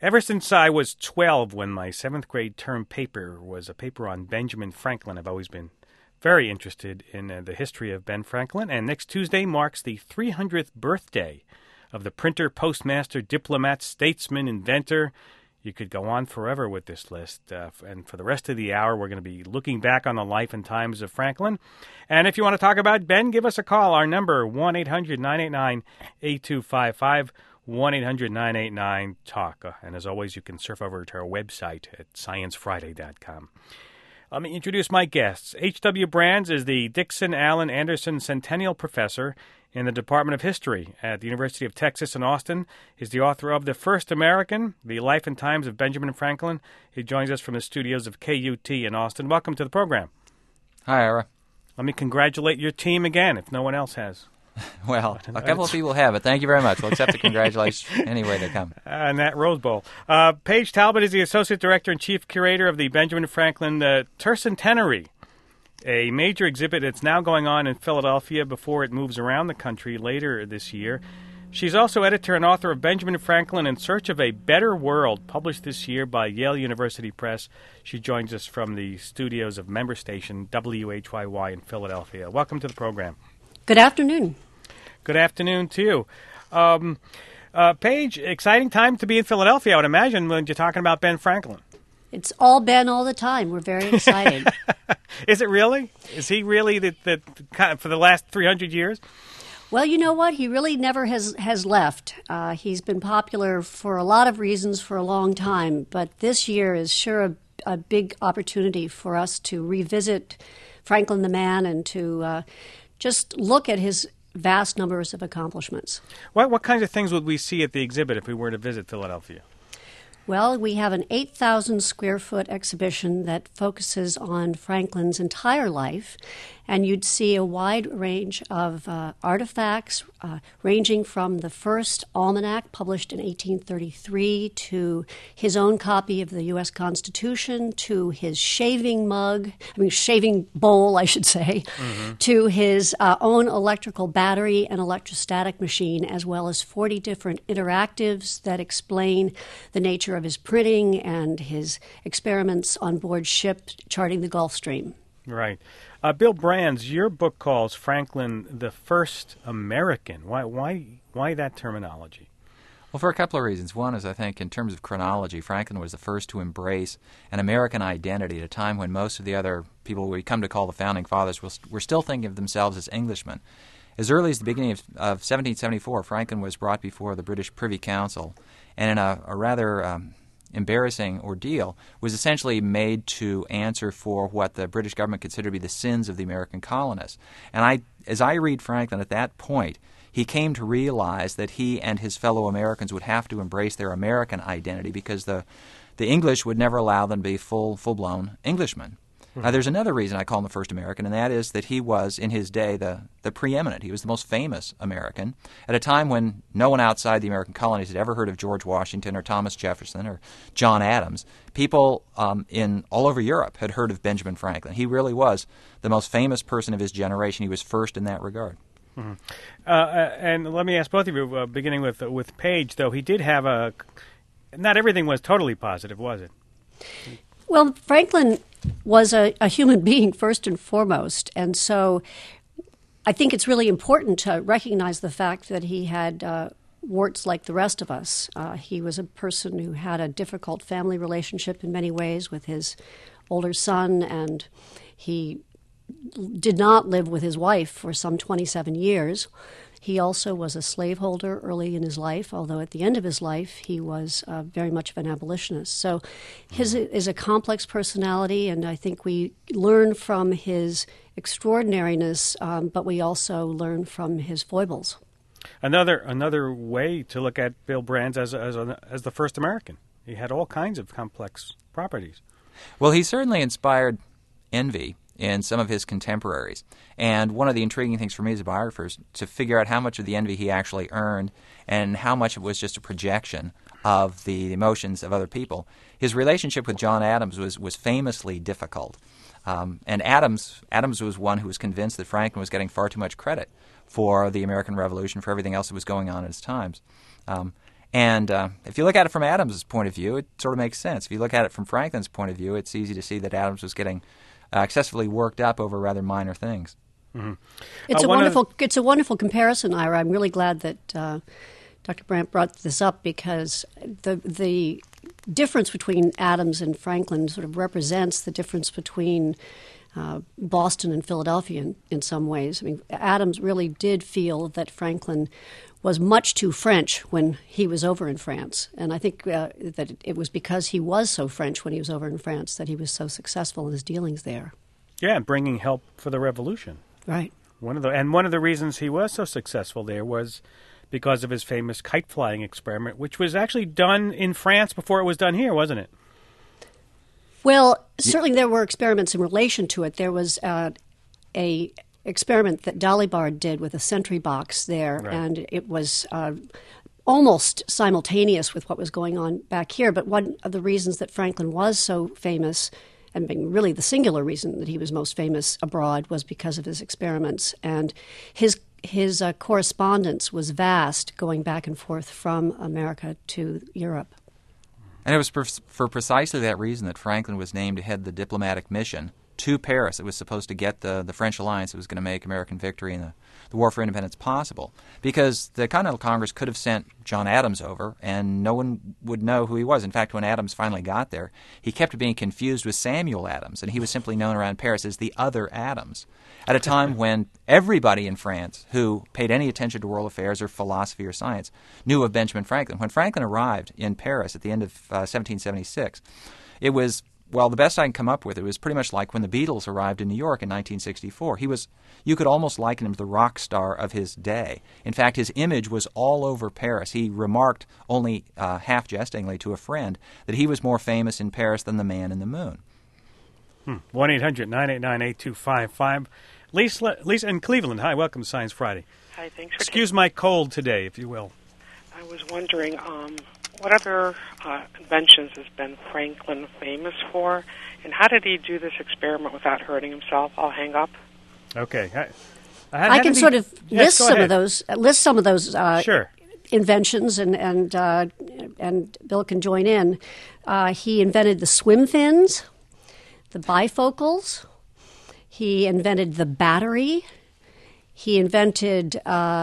Ever since I was 12, when my 7th grade term paper was a paper on Benjamin Franklin, I've always been very interested in the history of Ben Franklin. And next Tuesday marks the 300th birthday of the printer, postmaster, diplomat, statesman, inventor. You could go on forever with this list. And for the rest of the hour, we're going to be looking back on the life and times of Franklin. And if you want to talk about Ben, give us a call. Our number, 1-800-989-8255. 1-800-989-TALK. And as always, you can surf over to our website at sciencefriday.com. Let me introduce my guests. H.W. Brands is the Dixon Allen Anderson Centennial Professor in the Department of History at the University of Texas in Austin. He's the author of The First American, The Life and Times of Benjamin Franklin. He joins us from the studios of KUT in Austin. Welcome to the program. Hi, Ira. Let me congratulate your team again, if no one else has. Well, a couple of people have, but thank you very much. We'll accept the congratulations any way they come. And that Rose Bowl. Paige Talbot is the Associate Director and Chief Curator of the Benjamin Franklin Tercentenary, a major exhibit that's now going on in Philadelphia before it moves around the country later this year. She's also editor and author of Benjamin Franklin in Search of a Better World, published this year by Yale University Press. She joins us from the studios of member station WHYY in Philadelphia. Welcome to the program. Good afternoon. Good afternoon to you. Paige, exciting time to be in Philadelphia, I would imagine, when you're talking about Ben Franklin. It's all Ben all the time. We're very excited. Is it really? Is he really the for the last 300 years? Well, you know what? He really never has left. He's been popular for a lot of reasons for a long time, but this year is sure a big opportunity for us to revisit Franklin the man and to just look at his vast numbers of accomplishments. What kinds of things would we see at the exhibit if we were to visit Philadelphia? Well, we have an 8,000 square foot exhibition that focuses on Franklin's entire life, and you'd see a wide range of artifacts ranging from the first almanac published in 1833 to his own copy of the U.S. Constitution, to his shaving bowl, I should say, to his own electrical battery and electrostatic machine, as well as 40 different interactives that explain the nature of his printing and his experiments on board ship charting the Gulf Stream. Right. Bill Brands, your book calls Franklin the First American. Why that terminology? Well, for a couple of reasons. One is, I think, in terms of chronology, Franklin was the first to embrace an American identity at a time when most of the other people we come to call the Founding Fathers were still thinking of themselves as Englishmen. As early as the beginning of 1774, Franklin was brought before the British Privy Council, and in a rather embarrassing ordeal, was essentially made to answer for what the British government considered to be the sins of the American colonists. And as I read Franklin at that point, he came to realize that he and his fellow Americans would have to embrace their American identity because the English would never allow them to be full-blown Englishmen. Now, there's another reason I call him the first American, and that is that he was, in his day, the preeminent. He was the most famous American at a time when no one outside the American colonies had ever heard of George Washington or Thomas Jefferson or John Adams. People in all over Europe had heard of Benjamin Franklin. He really was the most famous person of his generation. He was first in that regard. Mm-hmm. And let me ask both of you, beginning with Paige, though, he did have not everything was totally positive, was it? Well, Franklin was a human being first and foremost, and so I think it's really important to recognize the fact that he had warts like the rest of us. He was a person who had a difficult family relationship in many ways with his older son, and he did not live with his wife for some 27 years. He also was a slaveholder early in his life, although at the end of his life he was very much of an abolitionist. So his is a complex personality, and I think we learn from his extraordinariness, but we also learn from his foibles. Another way to look at Bill Brands as the first American. He had all kinds of complex properties. Well, he certainly inspired envy in some of his contemporaries. And one of the intriguing things for me as a biographer is to figure out how much of the envy he actually earned and how much it was just a projection of the emotions of other people. His relationship with John Adams was famously difficult. And Adams was one who was convinced that Franklin was getting far too much credit for the American Revolution, for everything else that was going on at his times. And if you look at it from Adams' point of view, it sort of makes sense. If you look at it from Franklin's point of view, it's easy to see that Adams was getting excessively worked up over rather minor things. Mm-hmm. It's a wonderful comparison, Ira. I'm really glad that Dr. Brandt brought this up, because the difference between Adams and Franklin sort of represents the difference between Boston and Philadelphia in some ways. I mean, Adams really did feel that Franklin was much too French when he was over in France. And I think that it was because he was so French when he was over in France that he was so successful in his dealings there. Yeah, bringing help for the revolution. Right. One of the reasons he was so successful there was because of his famous kite flying experiment, which was actually done in France before it was done here, wasn't it? Well, certainly there were experiments in relation to it. There was a experiment that Dalibard did with a sentry box there, right. And it was almost simultaneous with what was going on back here. But one of the reasons that Franklin was so famous, and really the singular reason that he was most famous abroad, was because of his experiments. And his correspondence was vast, going back and forth from America to Europe. And it was for precisely that reason that Franklin was named to head the diplomatic mission to Paris. It was supposed to get the French alliance that was going to make American victory in the War for Independence possible. Because the Continental Congress could have sent John Adams over, and no one would know who he was. In fact, when Adams finally got there, he kept being confused with Samuel Adams, and he was simply known around Paris as the other Adams, at a time when everybody in France who paid any attention to world affairs or philosophy or science knew of Benjamin Franklin. When Franklin arrived in Paris at the end of 1776, it was, well, the best I can come up with, it was pretty much like when the Beatles arrived in New York in 1964. You could almost liken him to the rock star of his day. In fact, his image was all over Paris. He remarked, only half jestingly to a friend, that he was more famous in Paris than the man in the moon. 1-800-989-8255. Lisa in Cleveland. Hi, welcome to Science Friday. Hi, thanks for Excuse my cold today, if you will. I was wondering, what other inventions has Ben Franklin famous for, and how did he do this experiment without hurting himself? I'll hang up. Okay. I can sort of list some of those. Sure. Inventions, and Bill can join in. He invented the swim fins, the bifocals. He invented the battery. He invented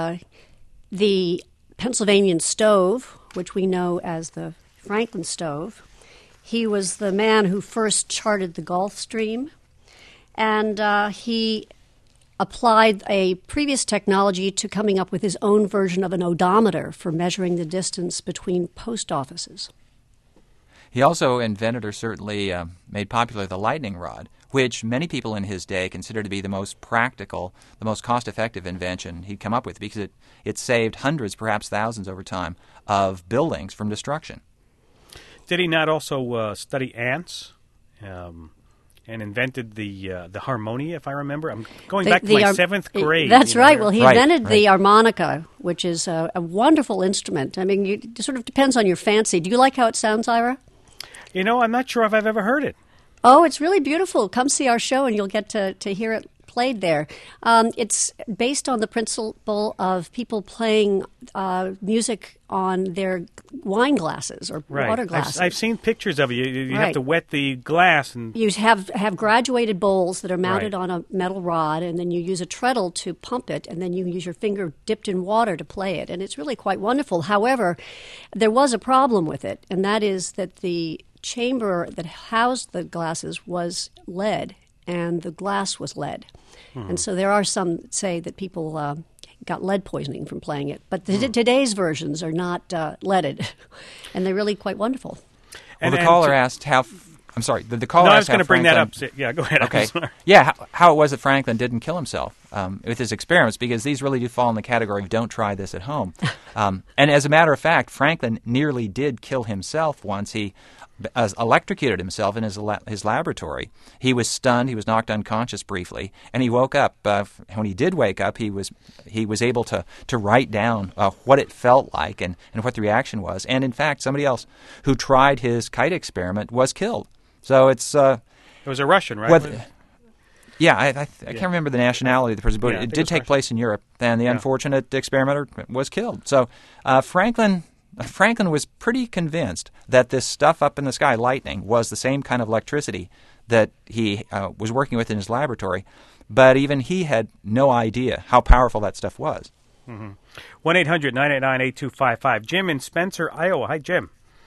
the Pennsylvania stove, which we know as the Franklin stove. He was the man who first charted the Gulf Stream, and he applied a previous technology to coming up with his own version of an odometer for measuring the distance between post offices. He also invented, or certainly made popular, the lightning rod, which many people in his day considered to be the most practical, the most cost-effective invention he'd come up with, because it saved hundreds, perhaps thousands over time, of buildings from destruction. Did he not also study ants and invented the harmonia, if I remember? I'm going back to my seventh grade. That's right. Well, he invented right. the harmonica, which is a wonderful instrument. I mean, it sort of depends on your fancy. Do you like how it sounds, Ira? You know, I'm not sure if I've ever heard it. Oh, it's really beautiful. Come see our show and you'll get to hear it played there. It's based on the principle of people playing music on their wine glasses or water glasses. I've seen pictures of it. You right. have to wet the glass. And you have graduated bowls that are mounted on a metal rod, and then you use a treadle to pump it, and then you use your finger dipped in water to play it. And it's really quite wonderful. However, there was a problem with it, and that is that the chamber that housed the glasses was lead, and the glass was lead. And so there are some that say that people got lead poisoning from playing it. But today's versions are not leaded, and they're really quite wonderful. Well, the caller asked how... I'm sorry. The caller I was asked going to bring that up. Franklin, Yeah, go ahead. Okay. Yeah, how it was that Franklin didn't kill himself with his experiments, because these really do fall in the category of don't try this at home. And as a matter of fact, Franklin nearly did kill himself once. He electrocuted himself in his laboratory. He was stunned. He was knocked unconscious briefly, and he woke up. When he did wake up, he was able to write down what it felt like and what the reaction was. And in fact, somebody else who tried his kite experiment was killed. So it's it was a Russian, right? Yeah, I can't remember the nationality of the person, but it did take place in Europe, and the unfortunate experimenter was killed. So Franklin Franklin was pretty convinced that this stuff up in the sky, lightning, was the same kind of electricity that he was working with in his laboratory, but even he had no idea how powerful that stuff was. 1-800-989-8255. Jim in Spencer, Iowa. Hi, Jim.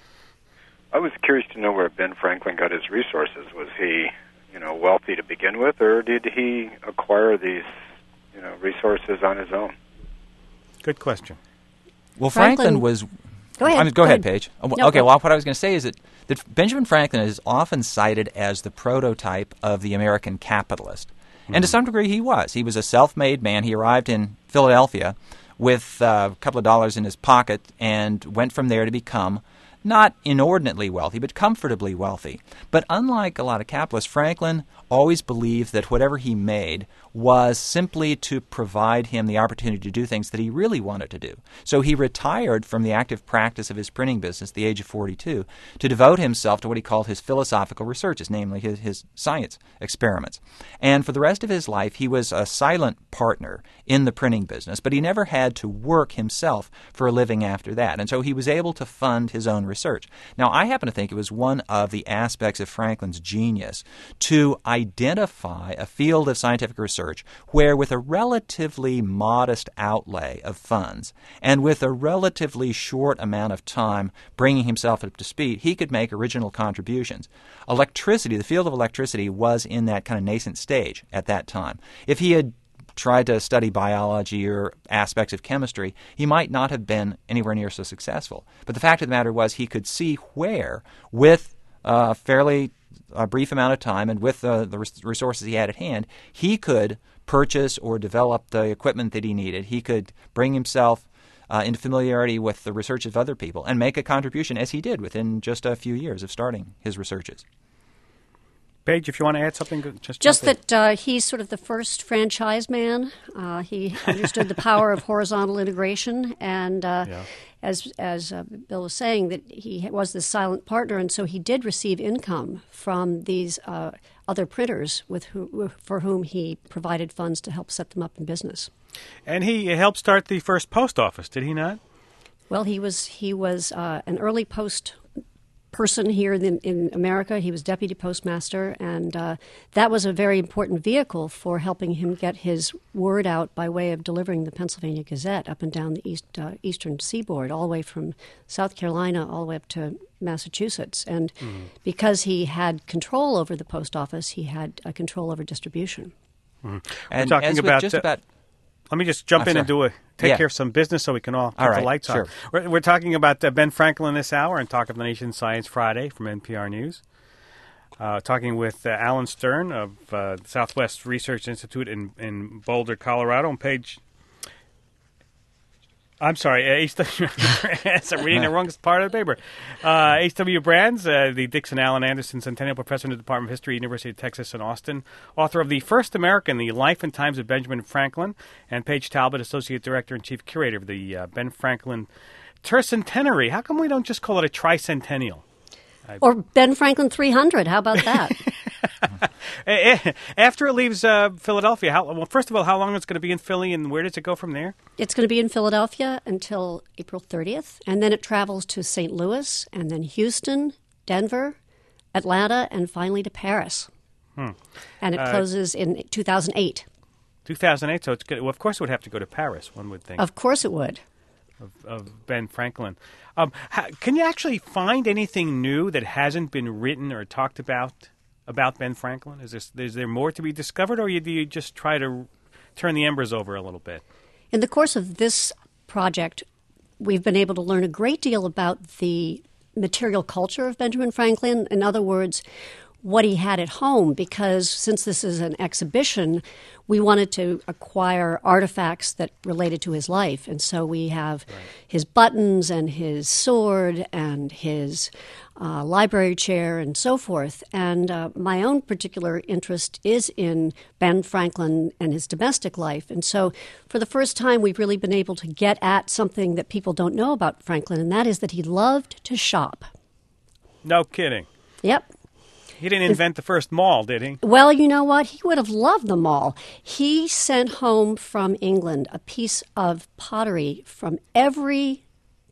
I was curious to know where Ben Franklin got his resources. Was he, wealthy to begin with, or did he acquire these, resources on his own? Good question. Well, Franklin was... Go ahead. Go ahead, Paige. No, okay, well, what I was going to say is that Benjamin Franklin is often cited as the prototype of the American capitalist. And to some degree, he was. He was a self-made man. He arrived in Philadelphia with a couple of dollars in his pocket and went from there to become not inordinately wealthy, but comfortably wealthy. But unlike a lot of capitalists, Franklin always believed that whatever he made was simply to provide him the opportunity to do things that he really wanted to do. So he retired from the active practice of his printing business at the age of 42 to devote himself to what he called his philosophical researches, namely his science experiments. And for the rest of his life, he was a silent partner in the printing business, but he never had to work himself for a living after that. And so he was able to fund his own research. Now, I happen to think it was one of the aspects of Franklin's genius to identify a field of scientific research where, with a relatively modest outlay of funds and with a relatively short amount of time bringing himself up to speed, he could make original contributions. Electricity, the field of electricity, was in that kind of nascent stage at that time. If he had tried to study biology or aspects of chemistry, he might not have been anywhere near so successful. But the fact of the matter was he could see where, with fairly a brief amount of time and with the resources he had at hand, he could purchase or develop the equipment that he needed. He could bring himself into familiarity with the research of other people and make a contribution, as he did within just a few years of starting his researches. Paige, if you want to add something, just that he's sort of the first franchise man. He understood the power of horizontal integration, and as Bill was saying, that he was the silent partner, and so he did receive income from these other printers for whom he provided funds to help set them up in business. And he helped start the first post office, did he not? Well, he was an early post person here in America. He was deputy postmaster, and that was a very important vehicle for helping him get his word out by way of delivering the Pennsylvania Gazette up and down the eastern seaboard, all the way from South Carolina all the way up to Massachusetts. And because he had control over the post office, he had control over distribution. And we're talking about let me just jump in and take care of some business so we can all put the lights on. We're talking about Ben Franklin this hour and Talk of the Nation Science Friday from NPR News. Talking with Alan Stern of the Southwest Research Institute in Boulder, Colorado. On page... I'm sorry, H.W. I'm reading the wrong part of the paper. H.W. Brands, the Dixon Allen Anderson Centennial Professor in the Department of History, University of Texas in Austin, author of The First American, The Life and Times of Benjamin Franklin, and Paige Talbot, Associate Director and Chief Curator of the Ben Franklin Tercentenary. How come we don't just call it a tricentennial? Or Ben Franklin 300, how about that? After it leaves Philadelphia, first of all, how long it's going to be in Philly, and where does it go from there? It's going to be in Philadelphia until April 30th, and then it travels to St. Louis, and then Houston, Denver, Atlanta, and finally to Paris. And it closes in 2008. 2008, so it's good. Well, of course it would have to go to Paris, one would think. Of course it would. Of Ben Franklin. Can you actually find anything new that hasn't been written or talked about Ben Franklin? Is there more to be discovered, or do you just try to turn the embers over a little bit? In the course of this project, we've been able to learn a great deal about the material culture of Benjamin Franklin. In other words, what he had at home, because since this is an exhibition, we wanted to acquire artifacts that related to his life. And so we have his buttons and his sword and his library chair and so forth. And my own particular interest is in Ben Franklin and his domestic life. And so for the first time, we've really been able to get at something that people don't know about Franklin, and that is that he loved to shop. No kidding. Yep. He didn't invent the first mall, did he? Well, you know what? He would have loved the mall. He sent home from England a piece of pottery from every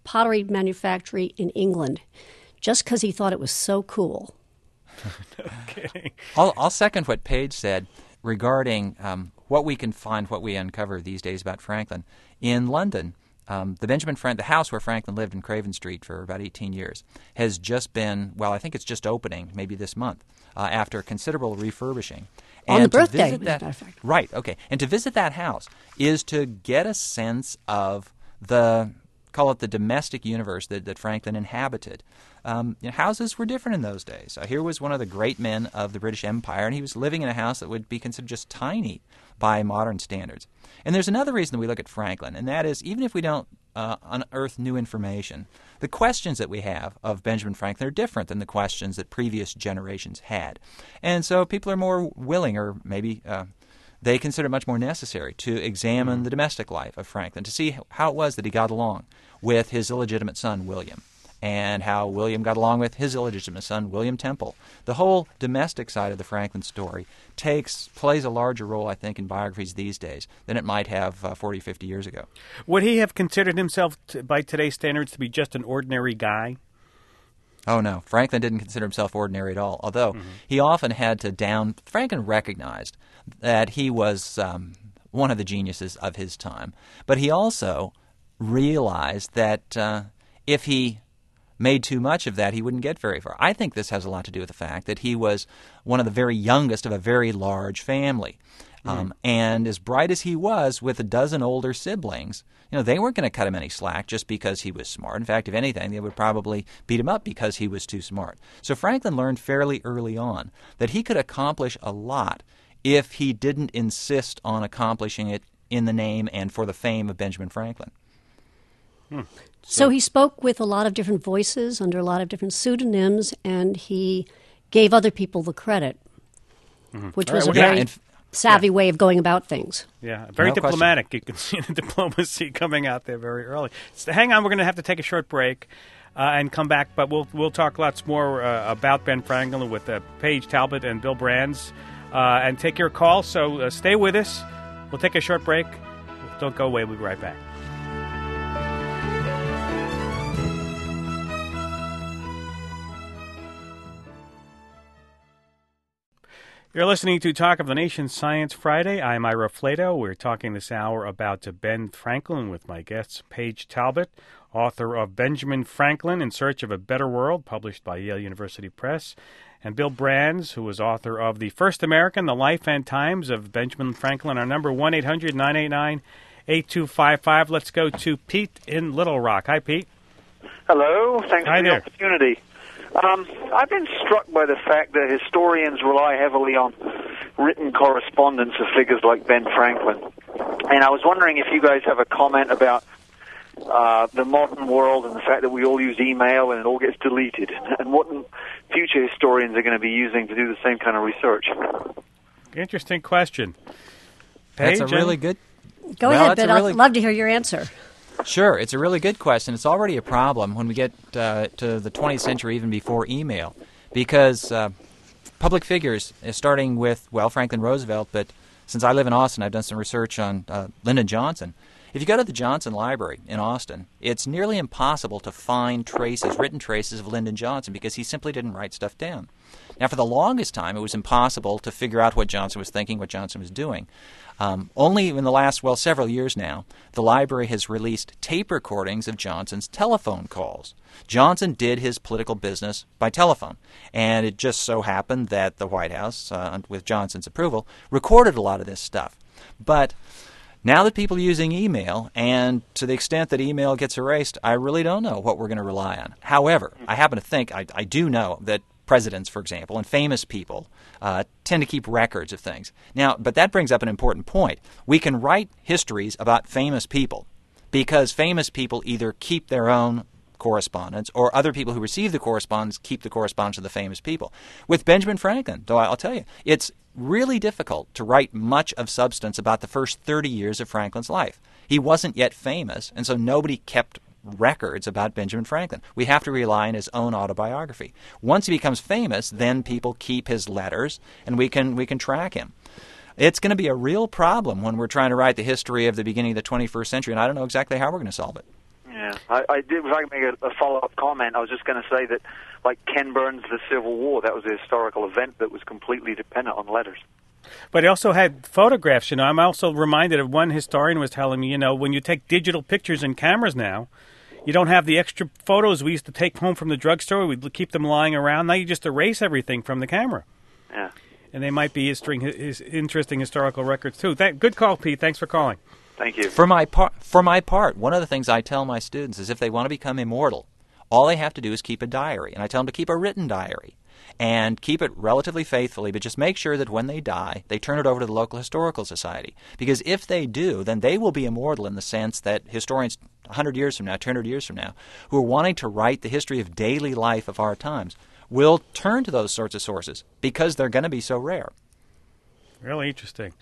pottery manufactory in England just because he thought it was so cool. No kidding. I'll second what Paige said regarding what we can find, what we uncover these days about Franklin. In London, the house where Franklin lived in Craven Street for about 18 years has just been, I think it's just opening maybe this month after considerable refurbishing. On the birthday, as a matter of fact. Right, okay. And to visit that house is to get a sense of call it the domestic universe that Franklin inhabited. Houses were different in those days. Here was one of the great men of the British Empire, and he was living in a house that would be considered just tiny by modern standards. And there's another reason that we look at Franklin, and that is even if we don't unearth new information, the questions that we have of Benjamin Franklin are different than the questions that previous generations had. And so people are more willing, or maybe they consider it much more necessary, to examine the domestic life of Franklin, to see how it was that he got along with his illegitimate son, William, and how William got along with his illegitimate son, William Temple. The whole domestic side of the Franklin story plays a larger role, I think, in biographies these days than it might have 40, 50 years ago. Would he have considered himself, by today's standards, to be just an ordinary guy? Oh, no. Franklin didn't consider himself ordinary at all, although he often had to Franklin recognized that he was one of the geniuses of his time, but he also realized that if he made too much of that, he wouldn't get very far. I think this has a lot to do with the fact that he was one of the very youngest of a very large family. And as bright as he was with a dozen older siblings, they weren't going to cut him any slack just because he was smart. In fact, if anything, they would probably beat him up because he was too smart. So Franklin learned fairly early on that he could accomplish a lot if he didn't insist on accomplishing it in the name and for the fame of Benjamin Franklin. So he spoke with a lot of different voices under a lot of different pseudonyms, and he gave other people the credit, which was a very savvy way of going about things. Yeah, very diplomatic. You can see the diplomacy coming out there very early. So hang on, we're going to have to take a short break and come back, but we'll talk lots more about Ben Franklin with Paige Talbot and Bill Brands, and take your call. So stay with us. We'll take a short break. Don't go away. We'll be right back. You're listening to Talk of the Nation Science Friday. I'm Ira Flato. We're talking this hour about Ben Franklin with my guests, Paige Talbot, author of Benjamin Franklin in Search of a Better World, published by Yale University Press, and Bill Brands, who was author of The First American, The Life and Times of Benjamin Franklin. Our number, 1-800-989-8255. Let's go to Pete in Little Rock. Hi, Pete. Hello. Thanks for the opportunity. I've been struck by the fact that historians rely heavily on written correspondence of figures like Ben Franklin. And I was wondering if you guys have a comment about the modern world and the fact that we all use email and it all gets deleted, and what future historians are going to be using to do the same kind of research. Interesting question. Paige, that's a really good... Go ahead, Ben. I'd love to hear your answer. Sure. It's a really good question. It's already a problem when we get to the 20th century, even before email, because public figures, starting with, Franklin Roosevelt, but since I live in Austin, I've done some research on Lyndon Johnson. If you go to the Johnson Library in Austin, it's nearly impossible to find written traces of Lyndon Johnson, because he simply didn't write stuff down. Now, for the longest time, it was impossible to figure out what Johnson was thinking, what Johnson was doing. Only in the last, several years now, the library has released tape recordings of Johnson's telephone calls. Johnson did his political business by telephone, and it just so happened that the White House, with Johnson's approval, recorded a lot of this stuff. But now that people are using email, and to the extent that email gets erased, I really don't know what we're going to rely on. However, I happen to think, I do know that presidents, for example, and famous people tend to keep records of things. Now, but that brings up an important point. We can write histories about famous people because famous people either keep their own correspondence or other people who receive the correspondence keep the correspondence of the famous people. With Benjamin Franklin, though, I'll tell you, it's really difficult to write much of substance about the first 30 years of Franklin's life. He wasn't yet famous, and so nobody kept records about Benjamin Franklin. We have to rely on his own autobiography. Once he becomes famous, then people keep his letters, and we can track him. It's going to be a real problem when we're trying to write the history of the beginning of the 21st century, and I don't know exactly how we're going to solve it. Yeah, Yeah, I did. If I could make a follow-up comment, I was just going to say that, like Ken Burns' The Civil War, that was a historical event that was completely dependent on letters. But it also had photographs. I'm also reminded of one historian was telling me, when you take digital pictures in cameras now, you don't have the extra photos we used to take home from the drugstore. We'd keep them lying around. Now you just erase everything from the camera. Yeah. And they might be interesting historical records, too. Good call, Pete. Thanks for calling. Thank you. For my part, one of the things I tell my students is if they want to become immortal, all they have to do is keep a diary. And I tell them to keep a written diary and keep it relatively faithfully, but just make sure that when they die, they turn it over to the local historical society. Because if they do, then they will be immortal in the sense that historians 100 years from now, 200 years from now, who are wanting to write the history of daily life of our times will turn to those sorts of sources because they're going to be so rare. Really interesting.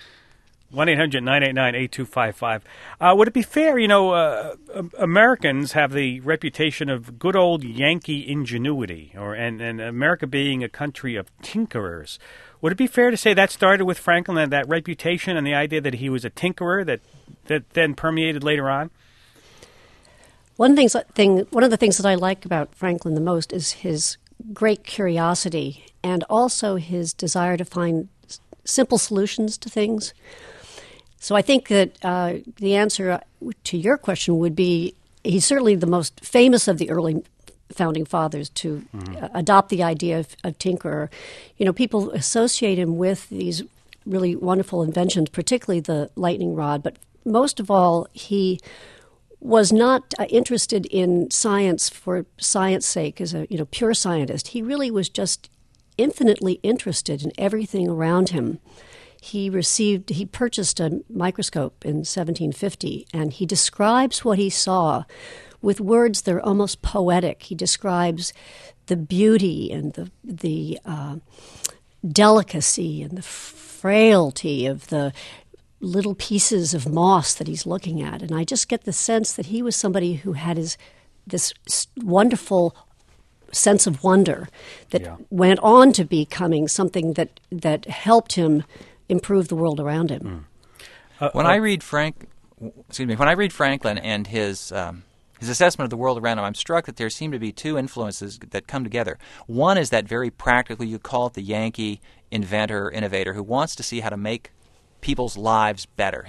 1-800-989-8255. Would it be fair, Americans have the reputation of good old Yankee ingenuity, and America being a country of tinkerers. Would it be fair to say that started with Franklin, and that reputation and the idea that he was a tinkerer that then permeated later on? One of the things that I like about Franklin the most is his great curiosity and also his desire to find simple solutions to things. So I think that the answer to your question would be he's certainly the most famous of the early founding fathers to adopt the idea of tinkerer. People associate him with these really wonderful inventions, particularly the lightning rod. But most of all, he was not interested in science for science sake as a pure scientist. He really was just infinitely interested in everything around him. He purchased a microscope in 1750, and he describes what he saw with words that are almost poetic. He describes the beauty and the delicacy and the frailty of the little pieces of moss that he's looking at. And I just get the sense that he was somebody who had this wonderful sense of wonder that went on to becoming something that helped him improve the world around him. When I read Franklin and his assessment of the world around him, I'm struck that there seem to be two influences that come together. One is that very practical, you call it the Yankee inventor, innovator, who wants to see how to make people's lives better.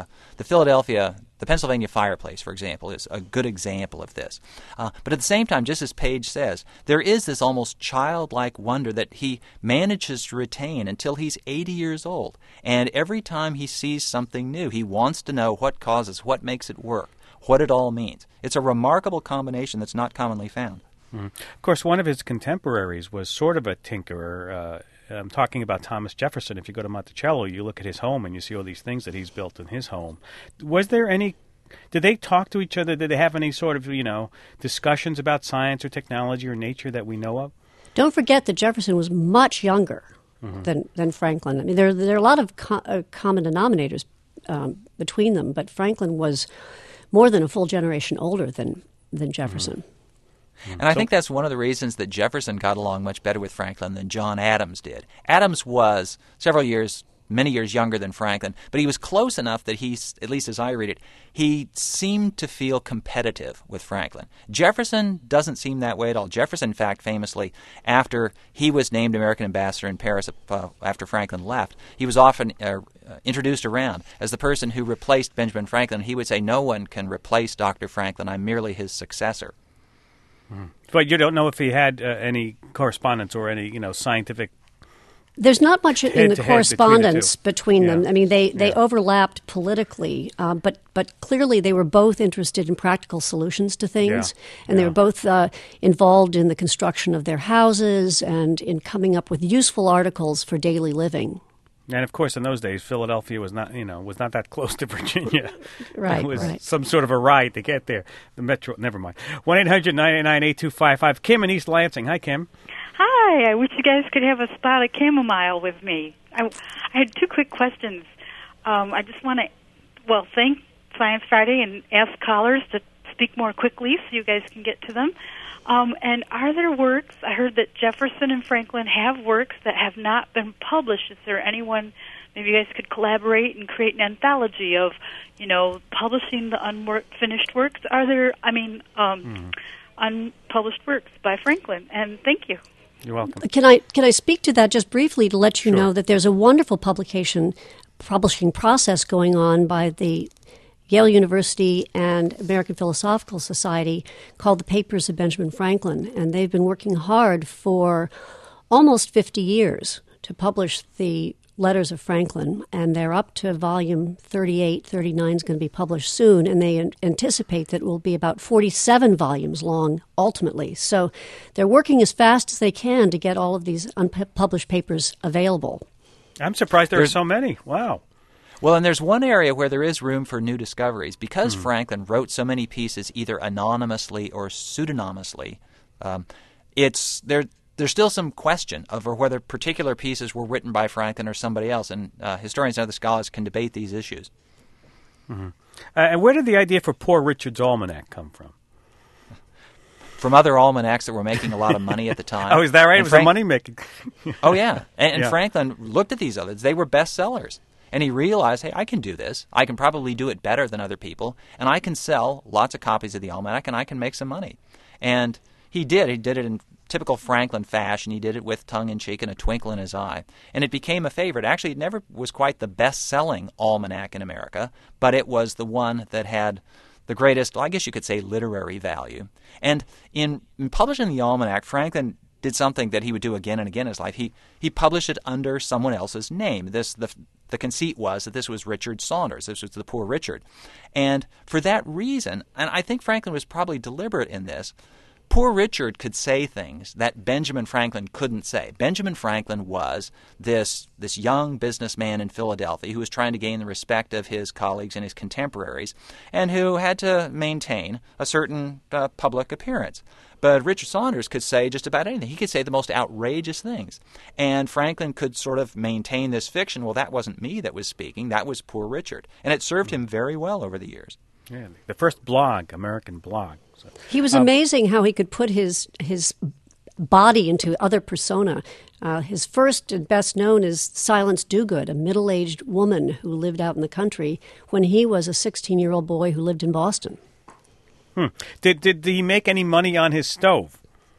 The Pennsylvania fireplace, for example, is a good example of this. But at the same time, just as Page says, there is this almost childlike wonder that he manages to retain until he's 80 years old. And every time he sees something new, he wants to know what causes, what makes it work, what it all means. It's a remarkable combination that's not commonly found. Of course, one of his contemporaries was sort of a tinkerer. I'm talking about Thomas Jefferson. If you go to Monticello, you look at his home and you see all these things that he's built in his home. Did they talk to each other? Did they have any sort of, discussions about science or technology or nature that we know of? Don't forget that Jefferson was much younger than Franklin. I mean, there are a lot of common denominators between them, but Franklin was more than a full generation older than Jefferson. And I think that's one of the reasons that Jefferson got along much better with Franklin than John Adams did. Adams was many years younger than Franklin, but he was close enough that at least as I read it, he seemed to feel competitive with Franklin. Jefferson doesn't seem that way at all. Jefferson, in fact, famously, after he was named American ambassador in Paris after Franklin left, he was often introduced around as the person who replaced Benjamin Franklin. He would say, "No one can replace Dr. Franklin. I'm merely his successor." But you don't know if he had any correspondence or any, scientific. There's not much in the correspondence between them. I mean, they overlapped politically, but clearly they were both interested in practical solutions to things, and they were both involved in the construction of their houses and in coming up with useful articles for daily living. And of course, in those days, Philadelphia was not that close to Virginia. Right, it was some sort of a ride to get there. The metro, never mind. 1-800-989-8255. Kim in East Lansing. Hi, Kim. Hi. I wish you guys could have a spot of chamomile with me. I had two quick questions. I just want to, thank Science Friday and ask callers to speak more quickly so you guys can get to them. And are there works? I heard that Jefferson and Franklin have works that have not been published. Is there anyone maybe you guys could collaborate and create an anthology of, publishing the unfinished works. Are there, unpublished works by Franklin? And thank you. You're welcome. Can I speak to that just briefly to let you Sure. know that there's a wonderful publishing process going on by the Yale University and American Philosophical Society called The Papers of Benjamin Franklin, and they've been working hard for almost 50 years to publish the letters of Franklin, and they're up to volume 38. 39 is going to be published soon, and they anticipate that it will be about 47 volumes long ultimately. So they're working as fast as they can to get all of these unpublished papers available. I'm surprised there are so many. Wow. Well, and there's one area where there is room for new discoveries. Because Franklin wrote so many pieces either anonymously or pseudonymously, there's still some question over whether particular pieces were written by Franklin or somebody else, and historians and other scholars can debate these issues. Mm-hmm. And where did the idea for Poor Richard's Almanac come from? From other almanacs that were making a lot of money at the time. Oh, is that right? It was a money-making. Oh, yeah. And Franklin looked at these others. They were bestsellers. And he realized, hey, I can do this. I can probably do it better than other people, and I can sell lots of copies of the almanac, and I can make some money. And he did. He did it in typical Franklin fashion. He did it with tongue-in-cheek and a twinkle in his eye. And it became a favorite. Actually, it never was quite the best-selling almanac in America, but it was the one that had the greatest, I guess you could say, literary value. And in publishing the almanac, Franklin did something that he would do again and again in his life. He published it under someone else's name. The conceit was that this was Richard Saunders. This was the Poor Richard. And for that reason, and I think Franklin was probably deliberate in this, Poor Richard could say things that Benjamin Franklin couldn't say. Benjamin Franklin was this young businessman in Philadelphia who was trying to gain the respect of his colleagues and his contemporaries, and who had to maintain a certain public appearance. But Richard Saunders could say just about anything. He could say the most outrageous things. And Franklin could sort of maintain this fiction. Well, that wasn't me that was speaking. That was Poor Richard. And it served him very well over the years. Yeah, the first blog, American blog. So, he was amazing how he could put his body into other persona. His first and best known is Silence Dogood, a middle-aged woman who lived out in the country when he was a 16-year-old boy who lived in Boston. Did he make any money on his stove?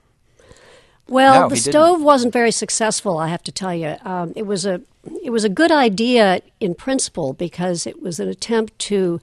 Well, No, the he stove didn't. wasn't very successful, I have to tell you. It was a good idea in principle because it was an attempt to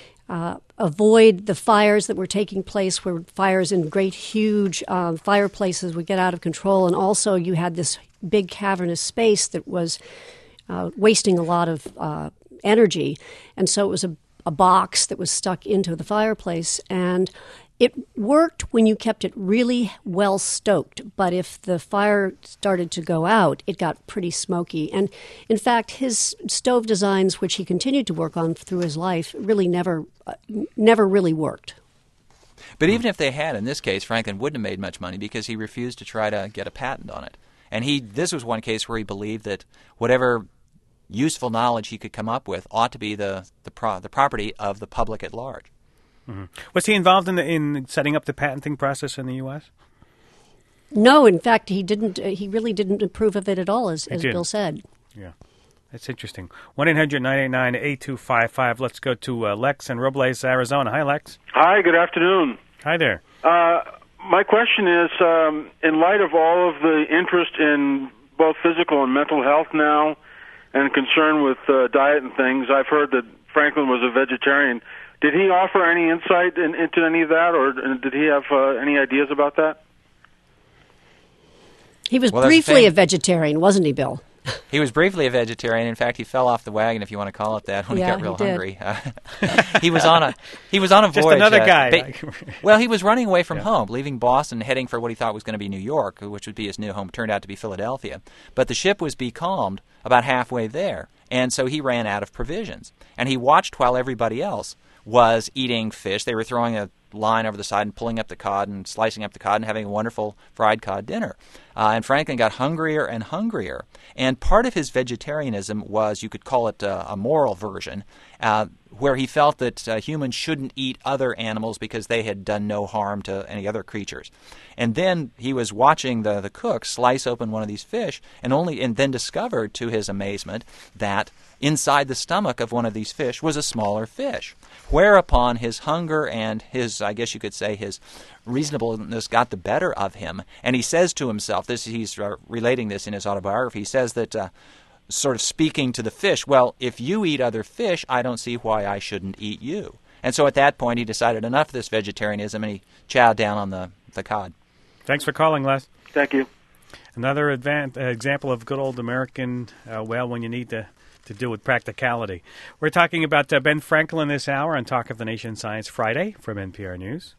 avoid the fires that were taking place, where fires in great, huge fireplaces would get out of control, and also you had this big cavernous space that was wasting a lot of energy, and so it was a box that was stuck into the fireplace, and it worked when you kept it really well stoked, but if the fire started to go out, it got pretty smoky. And in fact, his stove designs, which he continued to work on through his life, really never really worked. But even if they had, in this case, Franklin wouldn't have made much money because he refused to try to get a patent on it. And this was one case where he believed that whatever useful knowledge he could come up with ought to be the property of the public at large. Mm-hmm. Was he involved in setting up the patenting process in the U.S.? No, in fact, he didn't. He really didn't approve of it at all, as Bill said. Yeah, that's interesting. 1-800-989-8255. Let's go to Lex in Robles, Arizona. Hi, Lex. Hi, good afternoon. Hi there. My question is, in light of all of the interest in both physical and mental health now, and concern with diet and things, I've heard that Franklin was a vegetarian. Did he offer any insight into any of that, or did he have any ideas about that? He was briefly a vegetarian, wasn't he, Bill? He was briefly a vegetarian. In fact, he fell off the wagon, if you want to call it that, when he got real hungry. He was on a voyage. Just another guy. Well, he was running away from home, leaving Boston, heading for what he thought was going to be New York, which would be his new home. Turned out to be Philadelphia. But the ship was becalmed about halfway there, and so he ran out of provisions. And he watched while everybody else was eating fish. They were throwing a line over the side and pulling up the cod and slicing up the cod and having a wonderful fried cod dinner. And Franklin got hungrier and hungrier. And part of his vegetarianism was, you could call it a moral version, where he felt that humans shouldn't eat other animals because they had done no harm to any other creatures. And then he was watching the cook slice open one of these fish, and then discovered, to his amazement, that inside the stomach of one of these fish was a smaller fish. Whereupon his hunger and his, I guess you could say, his reasonableness got the better of him, and he says to himself, he's relating this in his autobiography, he says that, sort of speaking to the fish, well, if you eat other fish, I don't see why I shouldn't eat you. And so at that point he decided enough of this vegetarianism, and he chowed down on the cod. Thanks for calling, Les. Thank you. Another example of good old American, when you need to deal with practicality. We're talking about Ben Franklin this hour on Talk of the Nation Science Friday from NPR News.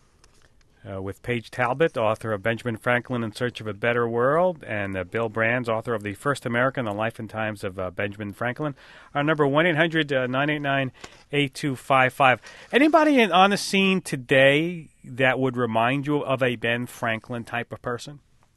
With Paige Talbot, author of Benjamin Franklin in Search of a Better World, and Bill Brands, author of The First American, The Life and Times of Benjamin Franklin. Our number 1-800-989-8255. Anybody on the scene today that would remind you of a Ben Franklin type of person?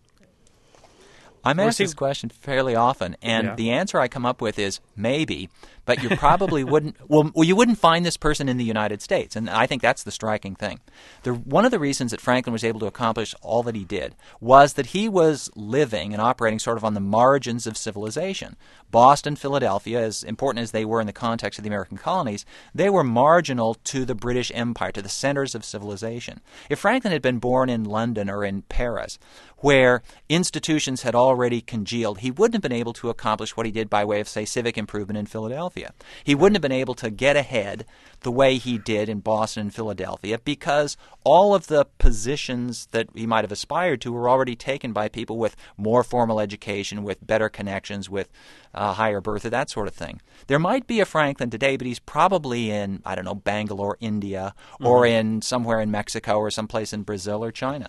I'm asked this question fairly often, and the answer I come up with is maybe, but you probably wouldn't. Well, you wouldn't find this person in the United States, and I think that's the striking thing. One of the reasons that Franklin was able to accomplish all that he did was that he was living and operating sort of on the margins of civilization. Boston, Philadelphia, as important as they were in the context of the American colonies, they were marginal to the British Empire, to the centers of civilization. If Franklin had been born in London or in Paris, where institutions had already congealed, he wouldn't have been able to accomplish what he did by way of, say, civic improvement in Philadelphia. He wouldn't have been able to get ahead the way he did in Boston and Philadelphia because all of the positions that he might have aspired to were already taken by people with more formal education, with better connections, with higher birth, or that sort of thing. There might be a Franklin today, but he's probably in, I don't know, Bangalore, India, or in somewhere in Mexico or someplace in Brazil or China.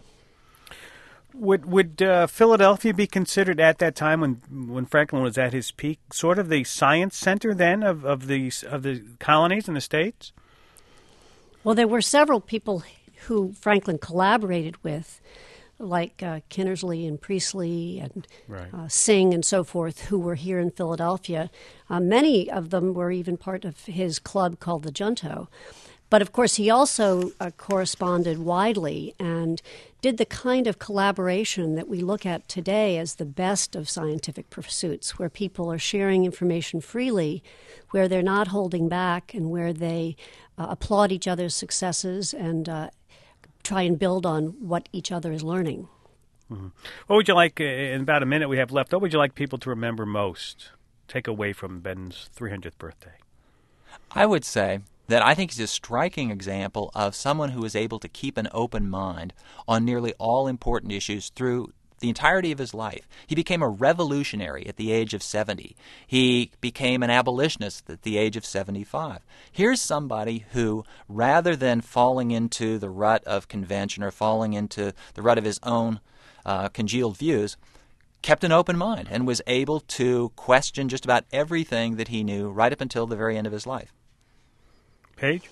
Would Philadelphia be considered at that time when Franklin was at his peak sort of the science center then of the colonies and the states? Well, there were several people who Franklin collaborated with, like Kinnersley and Priestley and Singh and so forth, who were here in Philadelphia. Many of them were even part of his club called the Junto. But, of course, he also corresponded widely and did the kind of collaboration that we look at today as the best of scientific pursuits, where people are sharing information freely, where they're not holding back, and where they applaud each other's successes and try and build on what each other is learning. Mm-hmm. What would you like, in about a minute we have left, what would you like people to remember most, take away from Ben's 300th birthday? I would say that I think he's a striking example of someone who is able to keep an open mind on nearly all important issues through the entirety of his life. He became a revolutionary at the age of 70. He became an abolitionist at the age of 75. Here's somebody who, rather than falling into the rut of convention or falling into the rut of his own congealed views, kept an open mind and was able to question just about everything that he knew right up until the very end of his life. Paige?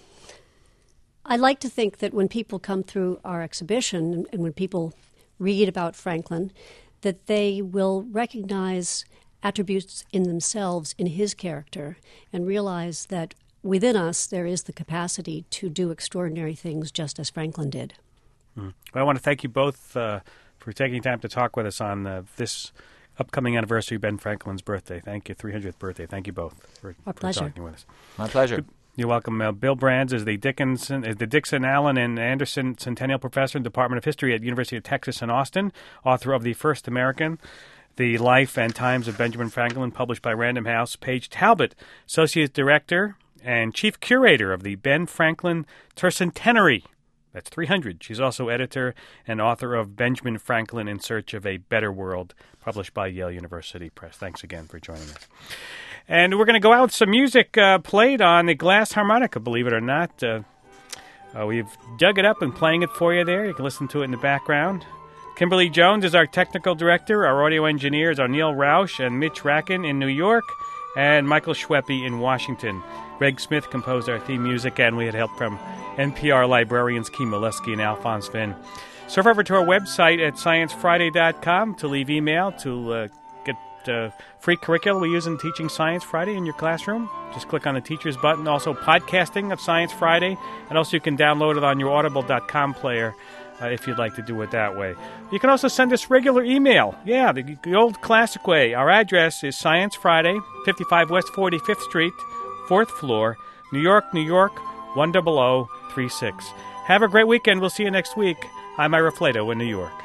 I like to think that when people come through our exhibition and when people read about Franklin, that they will recognize attributes in themselves in his character and realize that within us there is the capacity to do extraordinary things just as Franklin did. Well, I want to thank you both for taking time to talk with us on this upcoming anniversary of Ben Franklin's birthday. Thank you, 300th birthday. Thank you both for talking with us. My pleasure. You're welcome. Bill Brands is the Dixon, Allen, and Anderson Centennial Professor in the Department of History at the University of Texas in Austin, author of The First American, The Life and Times of Benjamin Franklin, published by Random House. Paige Talbot, Associate Director and Chief Curator of the Ben Franklin Tercentenary. That's 300. She's also editor and author of Benjamin Franklin in Search of a Better World, published by Yale University Press. Thanks again for joining us. And we're going to go out with some music played on the glass harmonica, believe it or not. We've dug it up and playing it for you there. You can listen to it in the background. Kimberly Jones is our technical director. Our audio engineers are Neil Rausch and Mitch Racken in New York, and Michael Schweppe in Washington. Greg Smith composed our theme music, and we had help from NPR librarians Kim Molesky and Alphonse Finn. Surf over to our website at sciencefriday.com to leave email, to get free curricula we use in Teaching Science Friday in your classroom. Just click on the Teachers button. Also, podcasting of Science Friday. And also, you can download it on your audible.com player if you'd like to do it that way. You can also send us regular email. Yeah, the old classic way. Our address is Science Friday, 55 West 45th Street, 4th floor, New York, New York, 10036. Have a great weekend. We'll see you next week. I'm Ira Flato in New York.